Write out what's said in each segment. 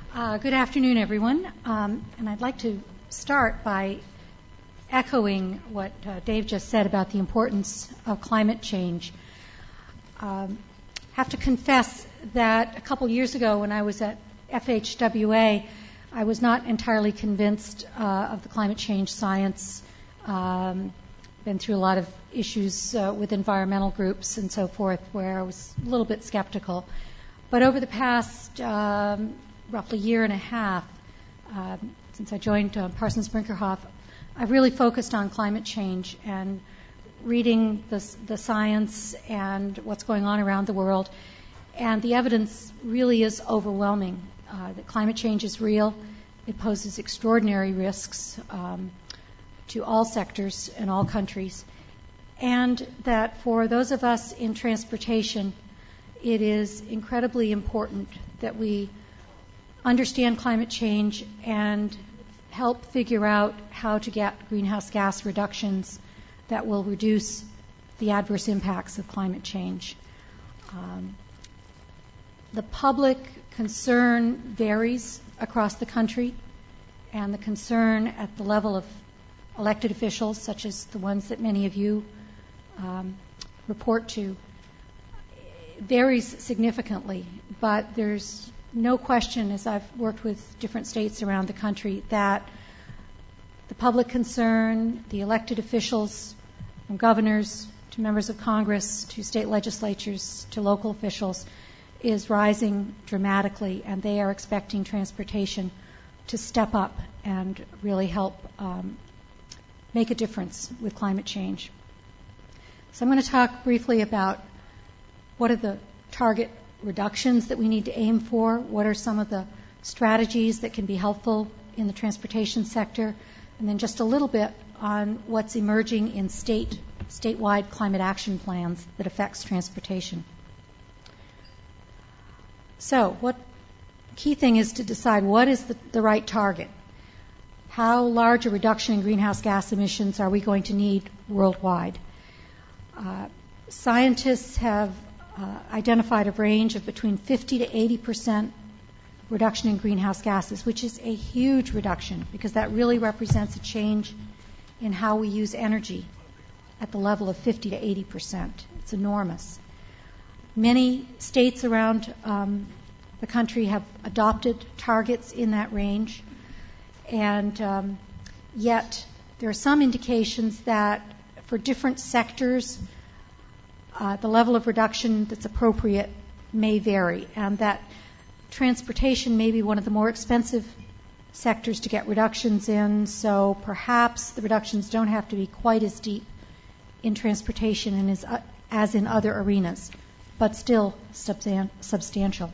Good afternoon, everyone. And I'd like to start by echoing what Dave just said about the importance of climate change. Have to confess that a couple years ago when I was at FHWA, I was not entirely convinced of the climate change science. Been through a lot of issues with environmental groups and so forth where I was a little bit skeptical. But over the past roughly year and a half, since I joined Parsons Brinckerhoff, I've really focused on climate change and reading the science and what's going on around the world. And the evidence really is overwhelming that climate change is real. It poses extraordinary risks to all sectors and all countries. And that for those of us in transportation, it is incredibly important that we understand climate change and help figure out how to get greenhouse gas reductions that will reduce the adverse impacts of climate change. The public concern varies across the country, and the concern at the level of elected officials, such as the ones that many of you report to, varies significantly. But there's no question, as I've worked with different states around the country, that the public concern, the elected officials, from governors to members of Congress to state legislatures to local officials, is rising dramatically, and they are expecting transportation to step up and really help make a difference with climate change. So I'm going to talk briefly about what are the target reductions that we need to aim for, what are some of the strategies that can be helpful in the transportation sector, and then just a little bit on what's emerging in statewide climate action plans that affects transportation. So what key thing is to decide what is the right target. How large a reduction in greenhouse gas emissions are we going to need worldwide? Scientists have identified a range of between 50 to 80% reduction in greenhouse gases, which is a huge reduction because that really represents a change in how we use energy at the level of 50 to 80%. It's enormous. Many states around the country have adopted targets in that range, and yet there are some indications that for different sectors, the level of reduction that's appropriate may vary, and that transportation may be one of the more expensive sectors to get reductions in, so perhaps the reductions don't have to be quite as deep in transportation and as in other arenas, but still substantial.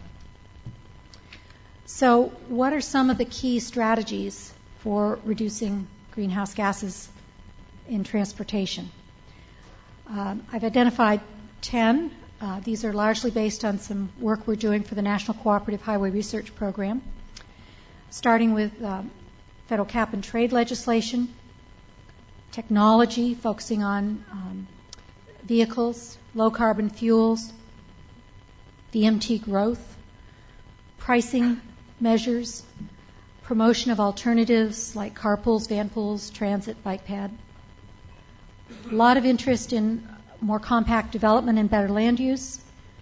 So what are some of the key strategies for reducing greenhouse gases in transportation? I've identified 10. These are largely based on some work we're doing for the National Cooperative Highway Research Program, starting with federal cap and trade legislation, technology, focusing on vehicles, low-carbon fuels, VMT growth, pricing measures, promotion of alternatives like carpools, vanpools, transit, bike pad. A lot of interest in more compact development and better land use.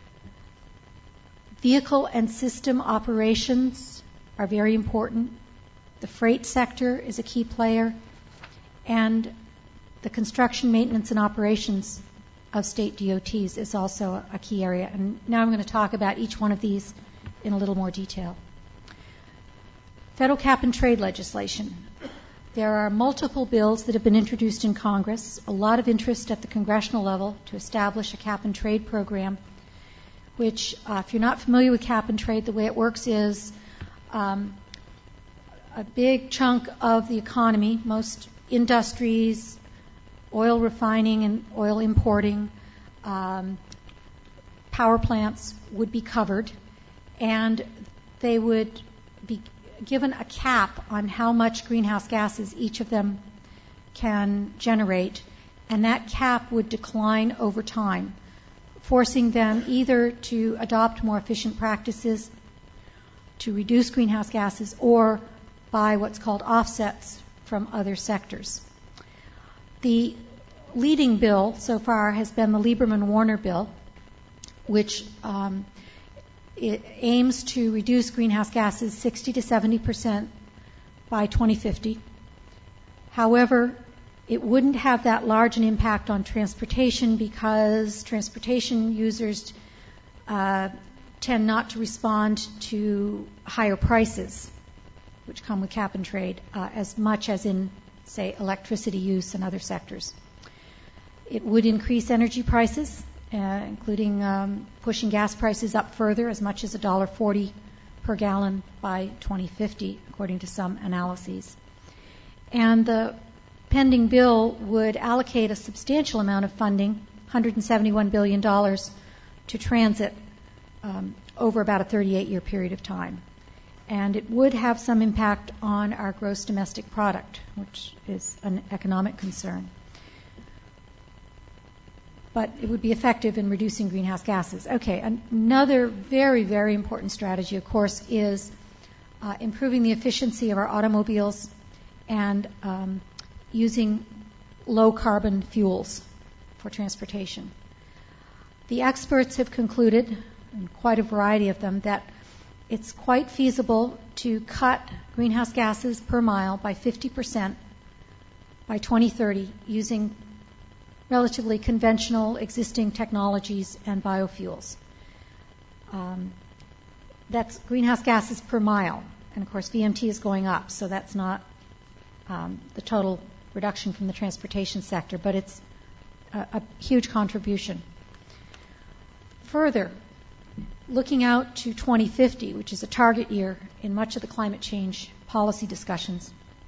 Vehicle and system operations are very important. The freight sector is a key player, and the construction, maintenance, and operations of state DOTs is also a key area. And now I'm going to talk about each one of these in a little more detail. Federal cap and trade legislation. There are multiple bills that have been introduced in Congress, a lot of interest at the congressional level to establish a cap and trade program, which, if you're not familiar with cap and trade, the way it works is a big chunk of the economy, most industries, oil refining and oil importing, power plants would be covered, and they would be given a cap on how much greenhouse gases each of them can generate, and that cap would decline over time, forcing them either to adopt more efficient practices, to reduce greenhouse gases or buy what's called offsets from other sectors. The leading bill so far has been the Lieberman-Warner bill, which it aims to reduce greenhouse gases 60 to 70% by 2050. However, it wouldn't have that large an impact on transportation because transportation users tend not to respond to higher prices, which come with cap and trade, as much as in, say, electricity use and other sectors. It would increase energy prices, including pushing gas prices up further, as much as $1.40 per gallon by 2050, according to some analyses. And the pending bill would allocate a substantial amount of funding, $171 billion, to transit over about a 38-year period of time. And it would have some impact on our gross domestic product, which is an economic concern. But it would be effective in reducing greenhouse gases. Okay, another very, very important strategy, of course, is improving the efficiency of our automobiles and using low-carbon fuels for transportation. The experts have concluded, and quite a variety of them, that it's quite feasible to cut greenhouse gases per mile by 50% by 2030 using relatively conventional existing technologies and biofuels. That's greenhouse gases per mile. And, of course, VMT is going up, so that's not the total reduction from the transportation sector, but it's a huge contribution. Further, looking out to 2050, which is a target year in much of the climate change policy discussions,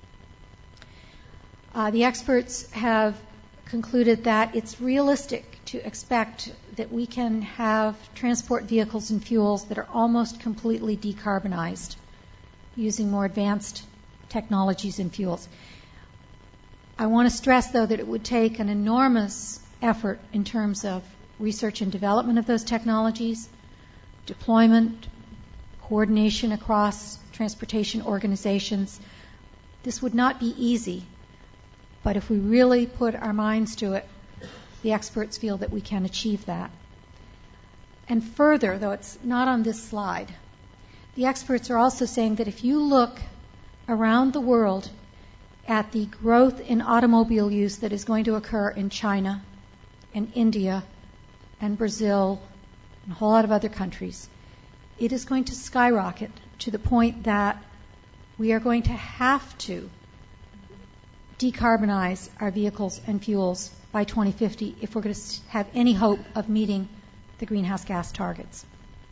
the experts have concluded that it's realistic to expect that we can have transport vehicles and fuels that are almost completely decarbonized using more advanced technologies and fuels. I want to stress, though, that it would take an enormous effort in terms of research and development of those technologies, deployment, coordination across transportation organizations. This would not be easy, but if we really put our minds to it, the experts feel that we can achieve that. And further, though it's not on this slide, the experts are also saying that if you look around the world at the growth in automobile use that is going to occur in China and India and Brazil and a whole lot of other countries, it is going to skyrocket to the point that we are going to have to decarbonize our vehicles and fuels by 2050 if we're going to have any hope of meeting the greenhouse gas targets.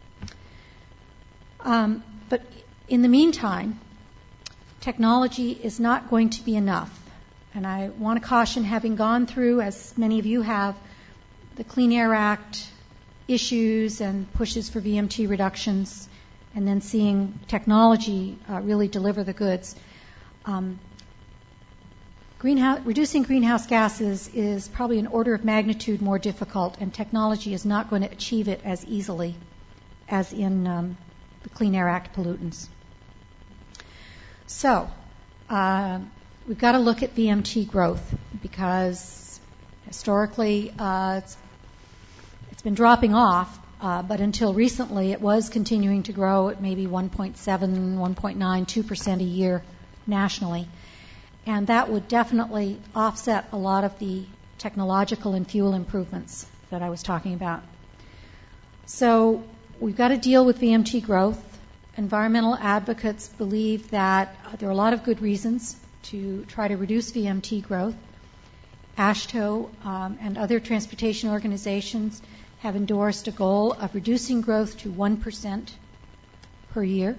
But in the meantime, technology is not going to be enough. And I want to caution, having gone through, as many of you have, the Clean Air Act issues and pushes for VMT reductions, and then seeing technology really deliver the goods. Reducing greenhouse gases is probably an order of magnitude more difficult, and technology is not going to achieve it as easily as in the Clean Air Act pollutants. So, we've got to look at VMT growth because historically it's been dropping off, but until recently it was continuing to grow at maybe 1.7, 1.9, 2% a year nationally. And that would definitely offset a lot of the technological and fuel improvements that I was talking about. So we've got to deal with VMT growth. Environmental advocates believe that there are a lot of good reasons to try to reduce VMT growth. AASHTO and other transportation organizations have endorsed a goal of reducing growth to 1% per year.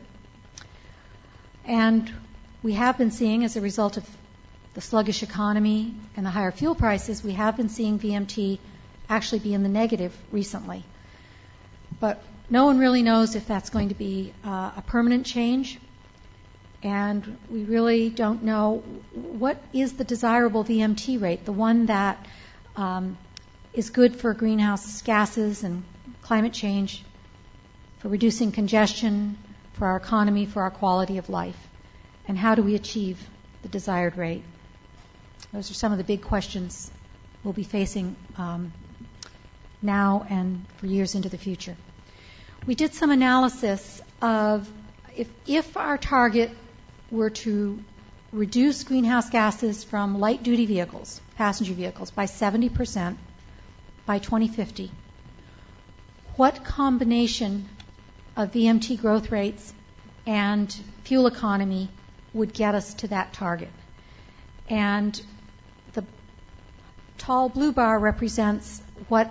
And we have been seeing, as a result of the sluggish economy and the higher fuel prices, we have been seeing VMT actually be in the negative recently. But no one really knows if that's going to be a permanent change, and we really don't know what is the desirable VMT rate, the one that is good for greenhouse gases and climate change, for reducing congestion, for our economy, for our quality of life? And how do we achieve the desired rate? Those are some of the big questions we'll be facing now and for years into the future. We did some analysis of if our target were to reduce greenhouse gases from light-duty vehicles, passenger vehicles, by 70% by 2050, what combination of VMT growth rates and fuel economy would get us to that target? And the tall blue bar represents what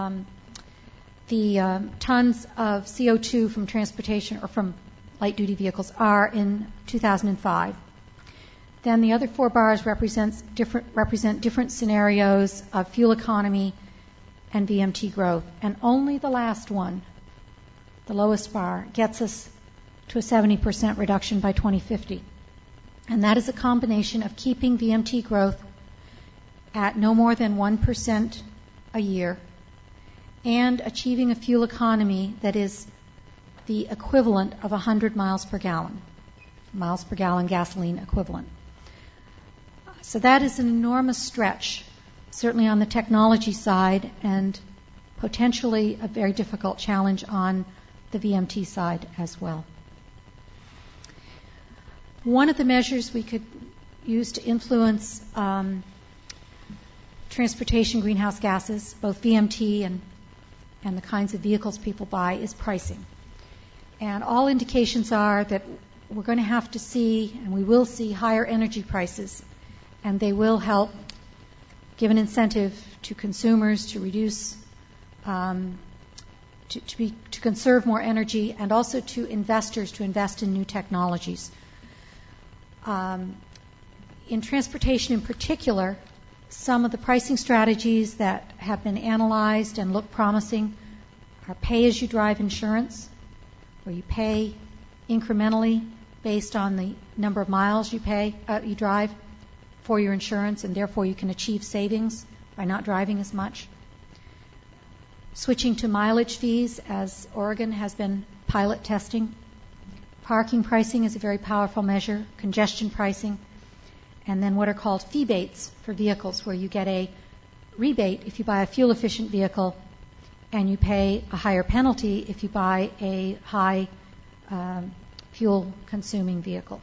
the tons of CO2 from transportation or from light-duty vehicles are in 2005. Then the other four bars represent different scenarios of fuel economy and VMT growth. And only the last one, the lowest bar, gets us to a 70% reduction by 2050. And that is a combination of keeping VMT growth at no more than 1% a year and achieving a fuel economy that is the equivalent of 100 miles per gallon gasoline equivalent. So that is an enormous stretch, certainly on the technology side, and potentially a very difficult challenge on the VMT side as well. One of the measures we could use to influence transportation greenhouse gases, both VMT and the kinds of vehicles people buy, is pricing. And all indications are that we're going to have to see, and we will see, higher energy prices, and they will help give an incentive to consumers to reduce, to conserve more energy, and also to investors to invest in new technologies. In transportation in particular, some of the pricing strategies that have been analyzed and look promising are pay-as-you-drive insurance, where you pay incrementally based on the number of miles you drive for your insurance, and therefore you can achieve savings by not driving as much. Switching to mileage fees, as Oregon has been pilot testing. Parking pricing is a very powerful measure, congestion pricing, and then what are called fee-bates for vehicles, where you get a rebate if you buy a fuel-efficient vehicle and you pay a higher penalty if you buy a high fuel-consuming vehicle.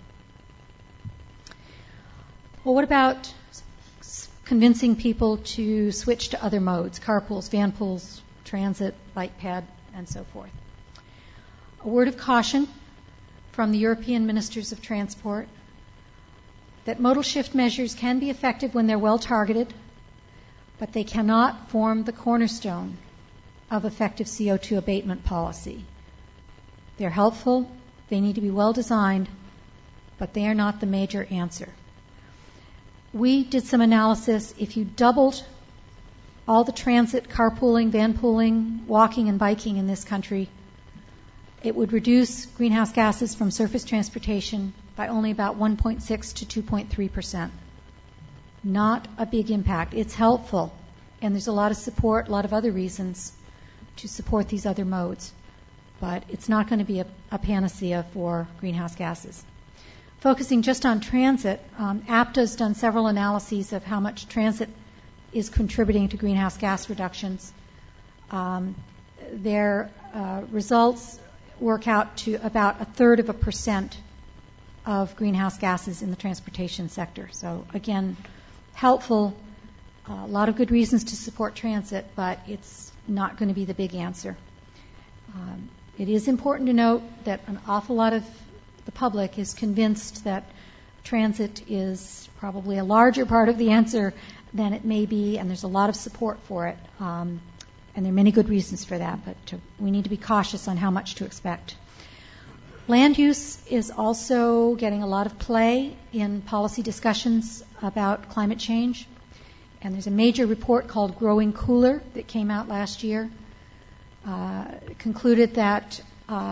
Well, what about convincing people to switch to other modes, carpools, vanpools, transit, bike ped, and so forth? A word of caution from the European Ministers of Transport that modal shift measures can be effective when they're well targeted, but they cannot form the cornerstone of effective CO2 abatement policy. They're helpful, they need to be well designed, but they are not the major answer. We did some analysis. If you doubled all the transit, carpooling, vanpooling, walking, and biking in this country, it would reduce greenhouse gases from surface transportation by only about 1.6 to 2.3%. Not a big impact. It's helpful, and there's a lot of support, a lot of other reasons to support these other modes, but it's not going to be a panacea for greenhouse gases. Focusing just on transit, APTA's done several analyses of how much transit is contributing to greenhouse gas reductions. Their results work out to about 1/3% of greenhouse gases in the transportation sector. So again, helpful, a lot of good reasons to support transit, but it's not going to be the big answer. It is important to note that an awful lot of the public is convinced that transit is probably a larger part of the answer than it may be, and there's a lot of support for it. And there are many good reasons for that, but we need to be cautious on how much to expect. Land use is also getting a lot of play in policy discussions about climate change. And there's a major report called Growing Cooler that came out last year. Concluded that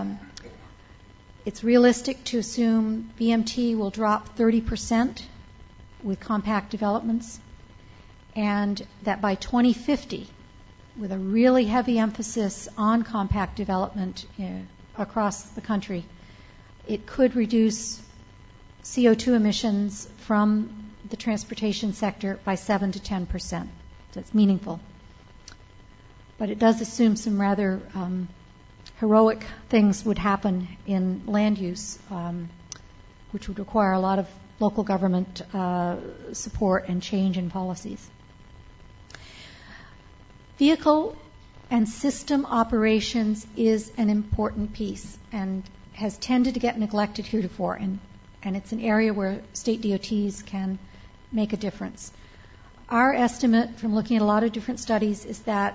it's realistic to assume VMT will drop 30% with compact developments, and that by 2050, with a really heavy emphasis on compact development across the country, it could reduce CO2 emissions from the transportation sector by 7 to 10%. So it's meaningful. But it does assume some rather heroic things would happen in land use, which would require a lot of local government support and change in policies. Vehicle and system operations is an important piece and has tended to get neglected heretofore, and it's an area where state DOTs can make a difference. Our estimate from looking at a lot of different studies is that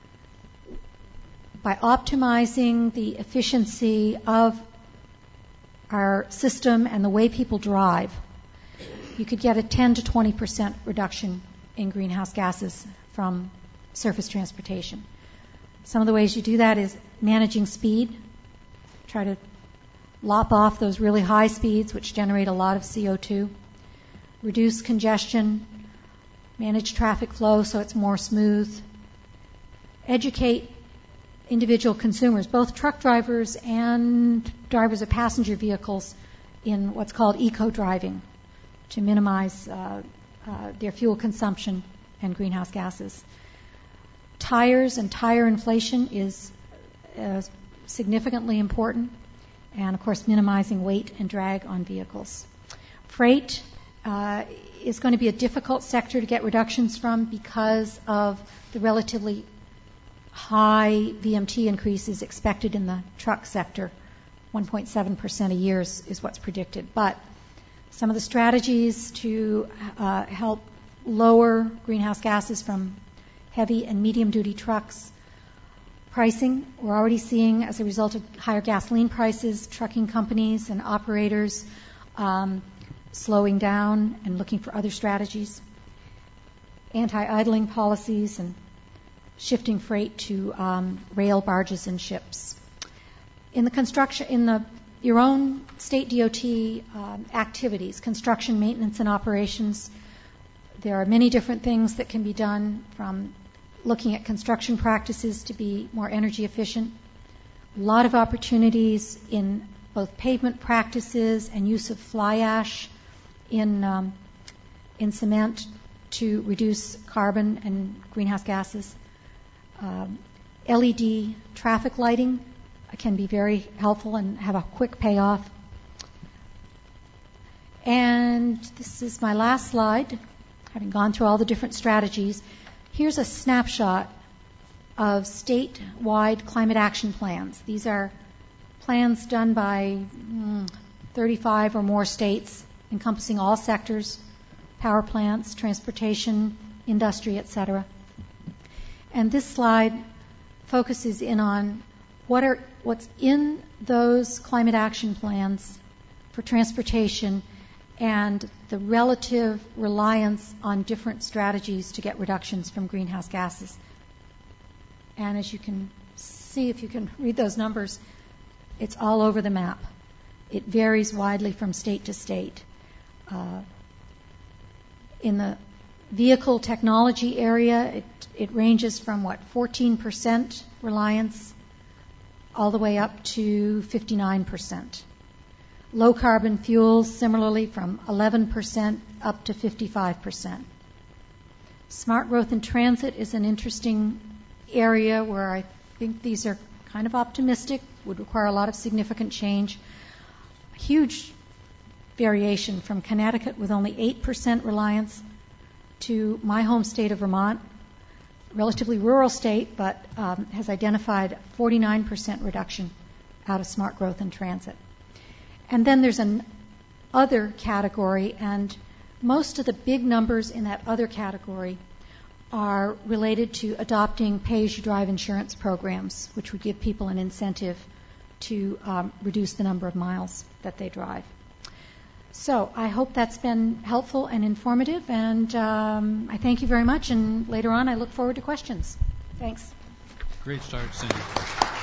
by optimizing the efficiency of our system and the way people drive, you could get a 10 to 20% reduction in greenhouse gases from surface transportation. Some of the ways you do that is managing speed. Try to lop off those really high speeds, which generate a lot of CO2. Reduce congestion. Manage traffic flow so it's more smooth. Educate individual consumers, both truck drivers and drivers of passenger vehicles, in what's called eco-driving to minimize their fuel consumption and greenhouse gases. Tires and tire inflation is significantly important, and of course minimizing weight and drag on vehicles. Freight is going to be a difficult sector to get reductions from because of the relatively high VMT increases expected in the truck sector. 1.7% a year is what's predicted. But some of the strategies to help lower greenhouse gases from heavy and medium-duty trucks, pricing, we're already seeing as a result of higher gasoline prices, trucking companies and operators slowing down and looking for other strategies. Anti-idling policies and shifting freight to rail, barges, and ships. In the construction, your own state DOT activities, construction, maintenance, and operations, there are many different things that can be done, from looking at construction practices to be more energy efficient. A lot of opportunities in both pavement practices and use of fly ash in cement to reduce carbon and greenhouse gases. LED traffic lighting can be very helpful and have a quick payoff. And this is my last slide, having gone through all the different strategies. Here's a snapshot of statewide climate action plans. These are plans done by 35 or more states, encompassing all sectors, power plants, transportation, industry, etc. And this slide focuses in on what's in those climate action plans for transportation and the relative reliance on different strategies to get reductions from greenhouse gases. And as you can see, if you can read those numbers, it's all over the map. It varies widely from state to state. In the vehicle technology area, it ranges from 14% reliance all the way up to 59%. Low carbon fuels, similarly, from 11% up to 55%. Smart growth in transit is an interesting area where I think these are kind of optimistic, would require a lot of significant change. Huge variation from Connecticut with only 8% reliance to my home state of Vermont, relatively rural state, but has identified 49% reduction out of smart growth in transit. And then there's an other category, and most of the big numbers in that other category are related to adopting pay-as-you-drive insurance programs, which would give people an incentive to reduce the number of miles that they drive. So I hope that's been helpful and informative, and I thank you very much, and later on I look forward to questions. Thanks. Great start, Cindy.